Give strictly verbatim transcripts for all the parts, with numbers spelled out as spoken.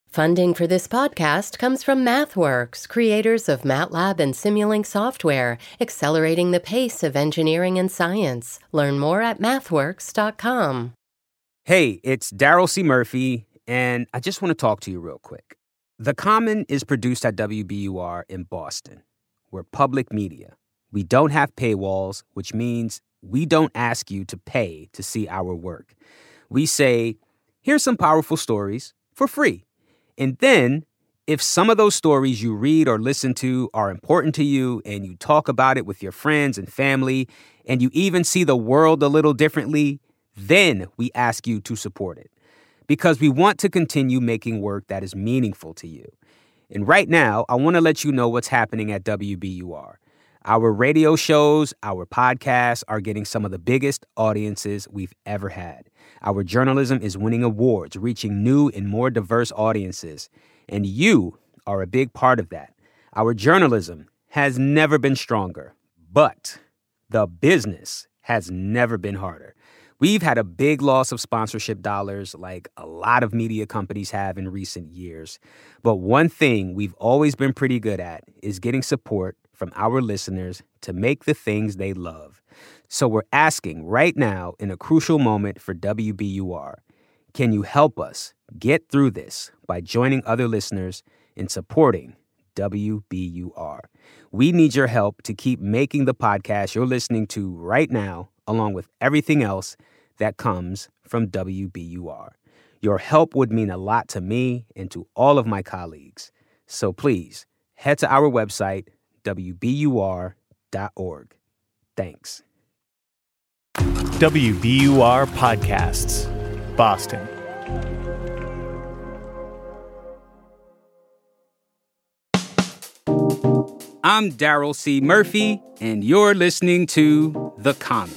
Funding for this podcast comes from MathWorks, creators of MATLAB and Simulink software, accelerating the pace of engineering and science. Learn more at mathworks dot com. Hey, it's Daryl C. Murphy, and I just want to talk to you real quick. The Common is produced at W B U R in Boston. We're public media. We don't have paywalls, which means we don't ask you to pay to see our work. We say, here's some powerful stories for free. And then, if some of those stories you read or listen to are important to you and you talk about it with your friends and family, and you even see the world a little differently, then we ask you to support it. Because we want to continue making work that is meaningful to you. And right now, I want to let you know what's happening at W B U R. Our radio shows, our podcasts are getting some of the biggest audiences we've ever had. Our journalism is winning awards, reaching new and more diverse audiences. And you are a big part of that. Our journalism has never been stronger, but the business has never been harder. We've had a big loss of sponsorship dollars like a lot of media companies have in recent years. But one thing we've always been pretty good at is getting support from our listeners to make the things they love. So we're asking right now, in a crucial moment for W B U R, can you help us get through this by joining other listeners in supporting W B U R? We need your help to keep making the podcast you're listening to right now, along with everything else that comes from W B U R. Your help would mean a lot to me and to all of my colleagues. So please, head to our website, W B U R dot org. Thanks. W B U R Podcasts, Boston. I'm Daryl C. Murphy, and you're listening to The Common.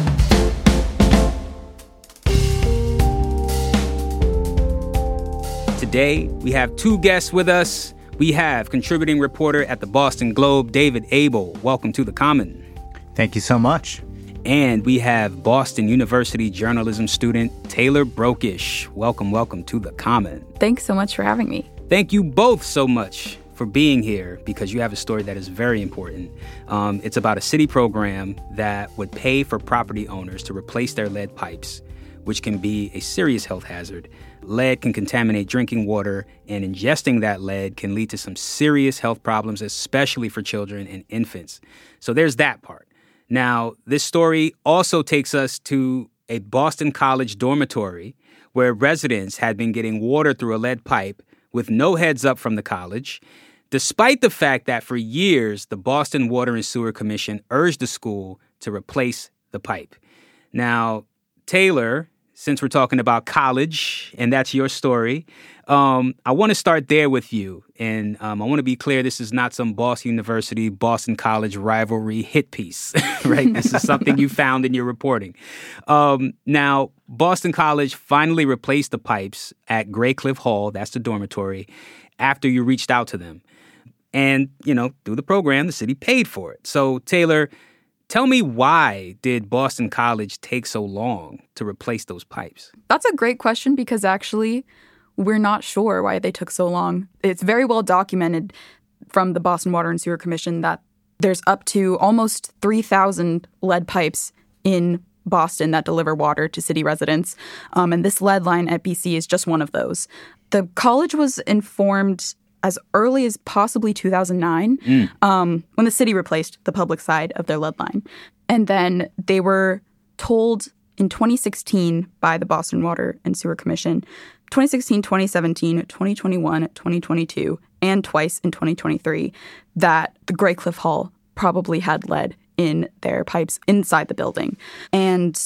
Today, we have two guests with us. We have contributing reporter at the Boston Globe, David Abel. Welcome to The Common. Thank you so much. And we have Boston University journalism student Taylor Brokish. Welcome, welcome to The Common. Thanks so much for having me. Thank you both so much for being here, because you have a story that is very important. Um, it's about a city program that would pay for property owners to replace their lead pipes, which can be a serious health hazard. Lead can contaminate drinking water, and ingesting that lead can lead to some serious health problems, especially for children and infants. So there's that part. Now, this story also takes us to a Boston College dormitory where residents had been getting water through a lead pipe with no heads up from the college, despite the fact that for years, the Boston Water and Sewer Commission urged the school to replace the pipe. Now, Taylor, since we're talking about college, and that's your story, um, I want to start there with you. And um, I want to be clear, this is not some Boston University, Boston College rivalry hit piece, right? This is something you found in your reporting. Um, now, Boston College finally replaced the pipes at Graycliff Hall, that's the dormitory, after you reached out to them. And, you know, through the program, the city paid for it. So, Taylor, tell me, why did Boston College take so long to replace those pipes? That's a great question, because actually we're not sure why they took so long. It's very well documented from the Boston Water and Sewer Commission that there's up to almost three thousand lead pipes in Boston that deliver water to city residents. Um, and this lead line at B C is just one of those. The college was informed as early as possibly two thousand nine, mm. um, when the city replaced the public side of their lead line. And then they were told in twenty sixteen by the Boston Water and Sewer Commission, twenty sixteen, twenty seventeen, twenty twenty-one, twenty twenty-two, and twice in twenty twenty-three, that the Graycliff Hall probably had lead in their pipes inside the building. And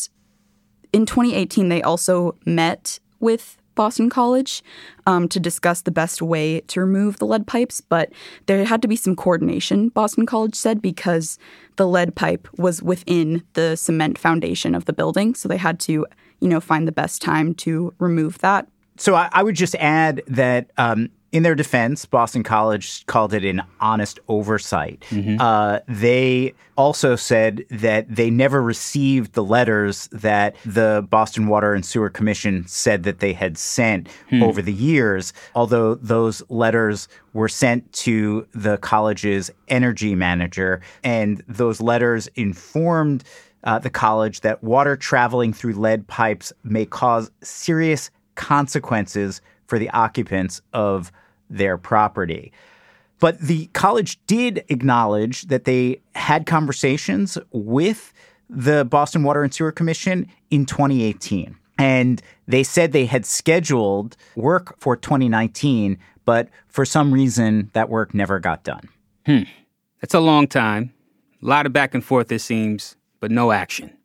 in twenty eighteen, they also met with Boston College um, to discuss the best way to remove the lead pipes, but there had to be some coordination, Boston College said, because the lead pipe was within the cement foundation of the building, so they had to, you know, find the best time to remove that. So I, I would just add that um, In their defense, Boston College called it an honest oversight. Mm-hmm. Uh, they also said that they never received the letters that the Boston Water and Sewer Commission said that they had sent hmm. over the years, although those letters were sent to the college's energy manager. And those letters informed uh, the college that water traveling through lead pipes may cause serious consequences for the occupants of their property. But the college did acknowledge that they had conversations with the Boston Water and Sewer Commission in twenty eighteen. And they said they had scheduled work for twenty nineteen, but for some reason that work never got done. Hmm. That's a long time. A lot of back and forth, it seems, but no action.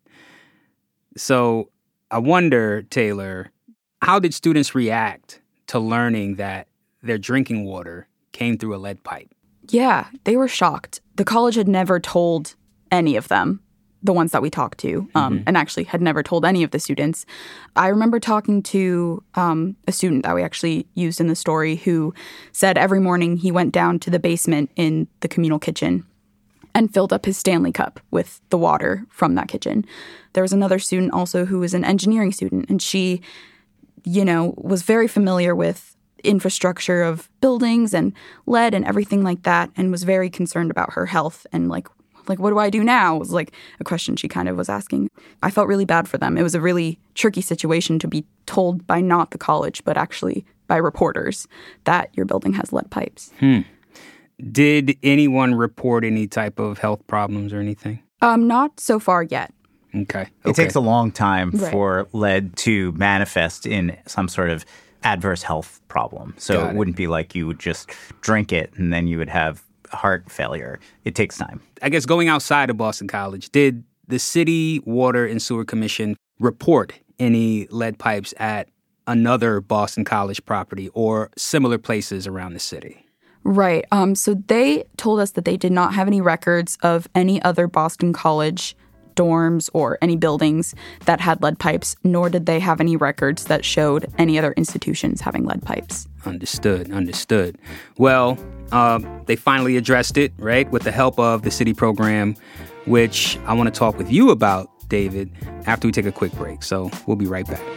So I wonder, Taylor, how did students react to learning that their drinking water came through a lead pipe? Yeah, they were shocked. The college had never told any of them, the ones that we talked to, um, mm-hmm. and actually had never told any of the students. I remember talking to um, a student that we actually used in the story who said every morning he went down to the basement in the communal kitchen and filled up his Stanley Cup with the water from that kitchen. There was another student also who was an engineering student, and she, you know, was very familiar with infrastructure of buildings and lead and everything like that, and was very concerned about her health and like, like, what do I do now? Was like a question she kind of was asking. I felt really bad for them. It was a really tricky situation to be told by not the college, but actually by reporters that your building has lead pipes. Hmm. Did anyone report any type of health problems or anything? Um, not so far yet. Okay. It okay. takes a long time right. for lead to manifest in some sort of adverse health problem. So it, it wouldn't be like you would just drink it and then you would have heart failure. It takes time. I guess going outside of Boston College, did the City Water and Sewer Commission report any lead pipes at another Boston College property or similar places around the city? Right. Um, so they told us that they did not have any records of any other Boston College dorms or any buildings that had lead pipes, nor did they have any records that showed any other institutions having lead pipes. Understood, understood. Well, uh, they finally addressed it, right, with the help of the city program, which I want to talk with you about, David, after we take a quick break. So we'll be right back.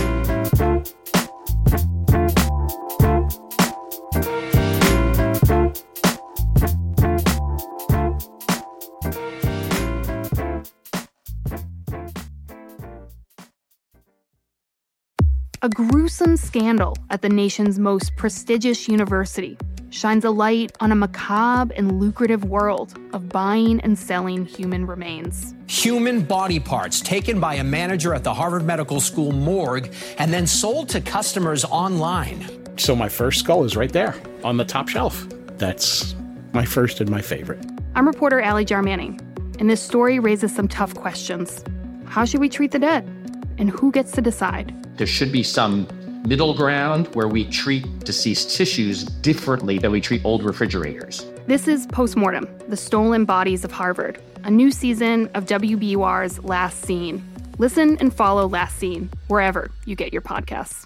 A gruesome scandal at the nation's most prestigious university shines a light on a macabre and lucrative world of buying and selling human remains. Human body parts taken by a manager at the Harvard Medical School morgue and then sold to customers online. So my first skull is right there on the top shelf. That's my first and my favorite. I'm reporter Allie Jarmanning, and this story raises some tough questions. How should we treat the dead? And who gets to decide? There should be some middle ground where we treat deceased tissues differently than we treat old refrigerators. This is Postmortem, the Stolen Bodies of Harvard, a new season of W B U R's Last Scene. Listen and follow Last Scene wherever you get your podcasts.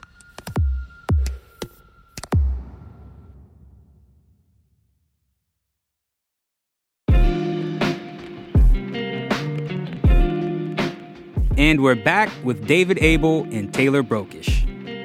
And we're back with David Abel and Taylor Brokish.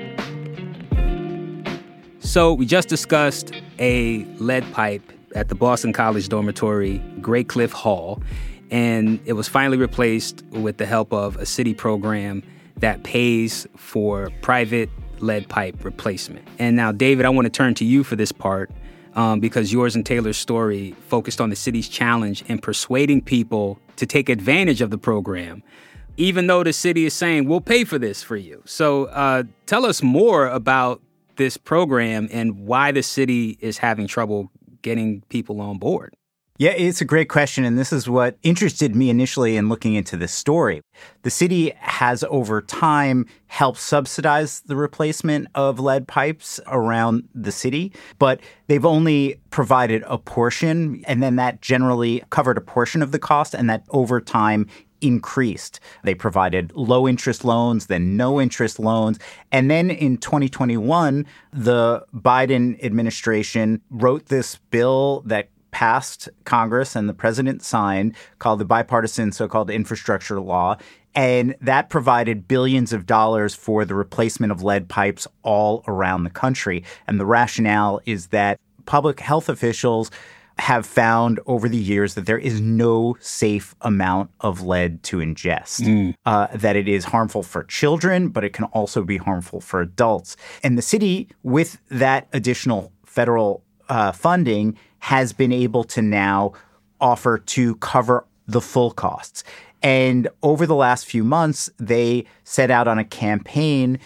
So we just discussed a lead pipe at the Boston College dormitory, Great Cliff Hall, and it was finally replaced with the help of a city program that pays for private lead pipe replacement. And now, David, I want to turn to you for this part um, because yours and Taylor's story focused on the city's challenge in persuading people to take advantage of the program, even though the city is saying, we'll pay for this for you. So uh, tell us more about this program and why the city is having trouble getting people on board. Yeah, it's a great question, and this is what interested me initially in looking into this story. The city has, over time, helped subsidize the replacement of lead pipes around the city, but they've only provided a portion, and then that generally covered a portion of the cost, and that over time increased. They provided low-interest loans, then no-interest loans. And then in twenty twenty-one, the Biden administration wrote this bill that passed Congress and the president signed called the bipartisan so-called infrastructure law. And that provided billions of dollars for the replacement of lead pipes all around the country. And the rationale is that public health officials have found over the years that there is no safe amount of lead to ingest, mm. uh, that it is harmful for children, but it can also be harmful for adults. And the city, with that additional federal uh, funding, has been able to now offer to cover the full costs. And over the last few months, they set out on a campaign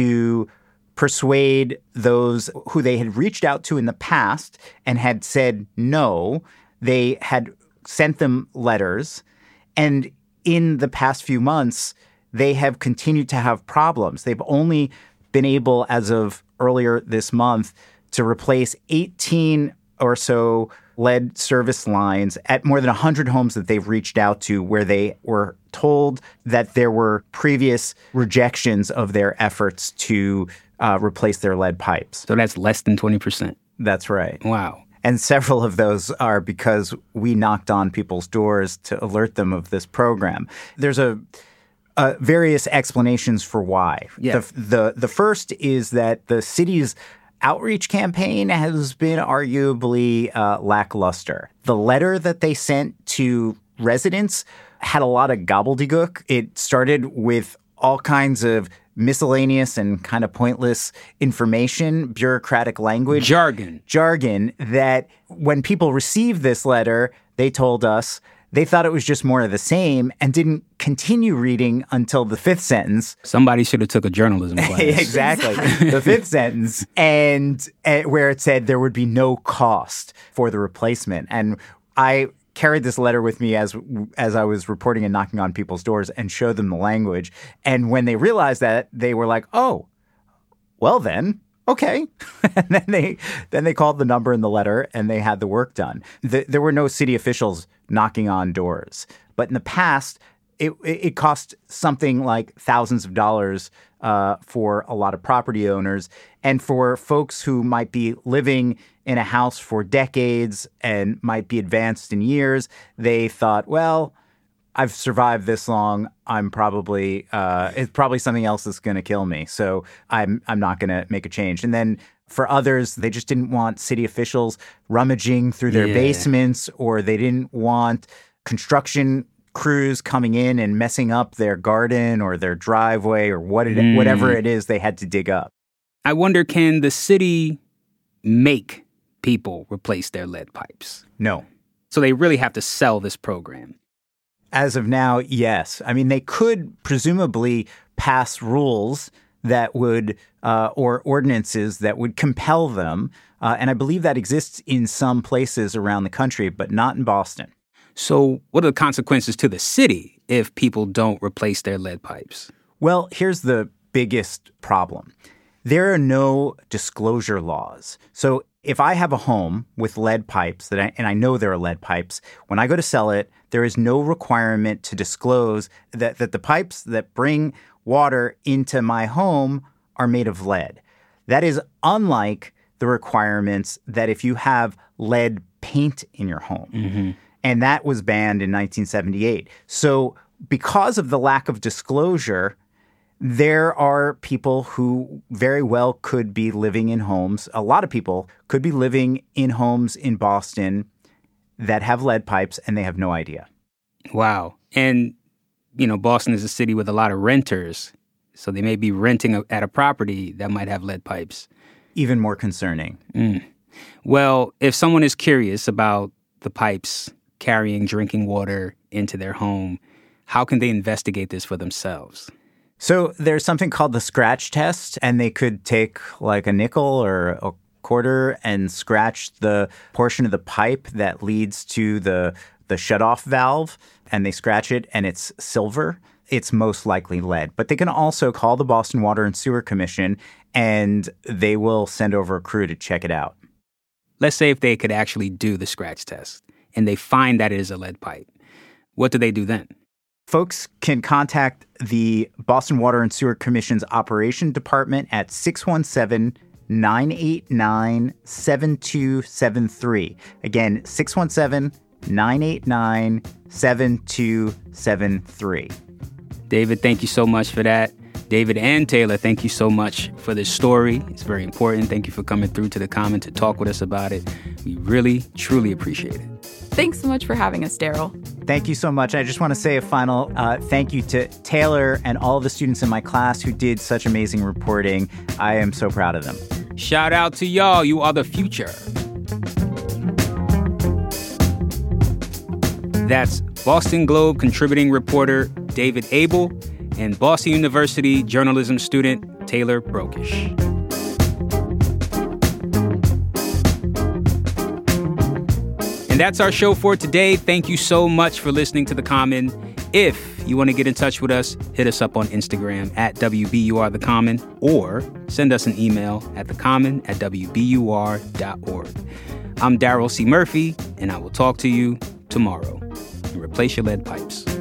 to persuade those who they had reached out to in the past and had said no. They had sent them letters. And in the past few months, they have continued to have problems. They've only been able, as of earlier this month, to replace eighteen or so lead service lines at more than one hundred homes that they've reached out to where they were told that there were previous rejections of their efforts to uh, replace their lead pipes. So that's less than twenty percent. That's right. Wow. And several of those are because we knocked on people's doors to alert them of this program. There's a uh, various explanations for why. Yeah. The, the, the first is that the city's outreach campaign has been arguably uh, lackluster. The letter that they sent to residents had a lot of gobbledygook. It started with all kinds of miscellaneous and kind of pointless information, bureaucratic language. Jargon. Jargon that when people received this letter, they told us they thought it was just more of the same and didn't continue reading until the fifth sentence. Somebody should have took a journalism class. Exactly. The fifth sentence, and uh, where it said there would be no cost for the replacement. And I carried this letter with me as as I was reporting and knocking on people's doors and showed them the language. And when they realized that, they were like, oh, well then, okay. And then they then they called the number in the letter and they had the work done. The, there were no city officials knocking on doors. But in the past, it, it cost something like thousands of dollars uh, for a lot of property owners. And for folks who might be living in a house for decades and might be advanced in years, they thought, well, I've survived this long. I'm probably uh, it's probably something else that's going to kill me. So I'm I'm not going to make a change. And then for others, they just didn't want city officials rummaging through their yeah. basements, or they didn't want construction crews coming in and messing up their garden or their driveway or what it, mm. whatever it is they had to dig up. I wonder, can the city make people replace their lead pipes? No. So they really have to sell this program. As of now, yes. I mean, they could presumably pass rules that would, uh, or ordinances that would compel them. Uh, and I believe that exists in some places around the country, but not in Boston. So what are the consequences to the city if people don't replace their lead pipes? Well, here's the biggest problem. There are no disclosure laws. So if I have a home with lead pipes, that I, and I know there are lead pipes, when I go to sell it, there is no requirement to disclose that, that the pipes that bring water into my home are made of lead. That is unlike the requirements that if you have lead paint in your home. Mm-hmm. And that was banned in nineteen seventy-eight. So because of the lack of disclosure, there are people who very well could be living in homes. A lot of people could be living in homes in Boston that have lead pipes and they have no idea. Wow. And, you know, Boston is a city with a lot of renters. So they may be renting a, at a property that might have lead pipes. Even more concerning. Mm. Well, if someone is curious about the pipes carrying drinking water into their home, how can they investigate this for themselves? So there's something called the scratch test, and they could take like a nickel or a quarter and scratch the portion of the pipe that leads to the the shutoff valve, and they scratch it and it's silver. It's most likely lead. But they can also call the Boston Water and Sewer Commission and they will send over a crew to check it out. Let's say if they could actually do the scratch test and they find that it is a lead pipe. What do they do then? Folks can contact the Boston Water and Sewer Commission's Operation Department at six one seven, nine eight nine, seven two seven three. Again, six one seven, nine eight nine, seven two seven three. David, thank you so much for that. David and Taylor, thank you so much for this story. It's very important. Thank you for coming through to the Common to talk with us about it. We really, truly appreciate it. Thanks so much for having us, Daryl. Thank you so much. I just want to say a final uh, thank you to Taylor and all the students in my class who did such amazing reporting. I am so proud of them. Shout out to y'all. You are the future. That's Boston Globe contributing reporter David Abel and Boston University journalism student Taylor Brokish. And that's our show for today. Thank you so much for listening to The Common. If you want to get in touch with us, hit us up on Instagram at W B U R The Common or send us an email at thecommon at W B U R dot org. I'm Daryl C. Murphy, and I will talk to you tomorrow. And replace your lead pipes.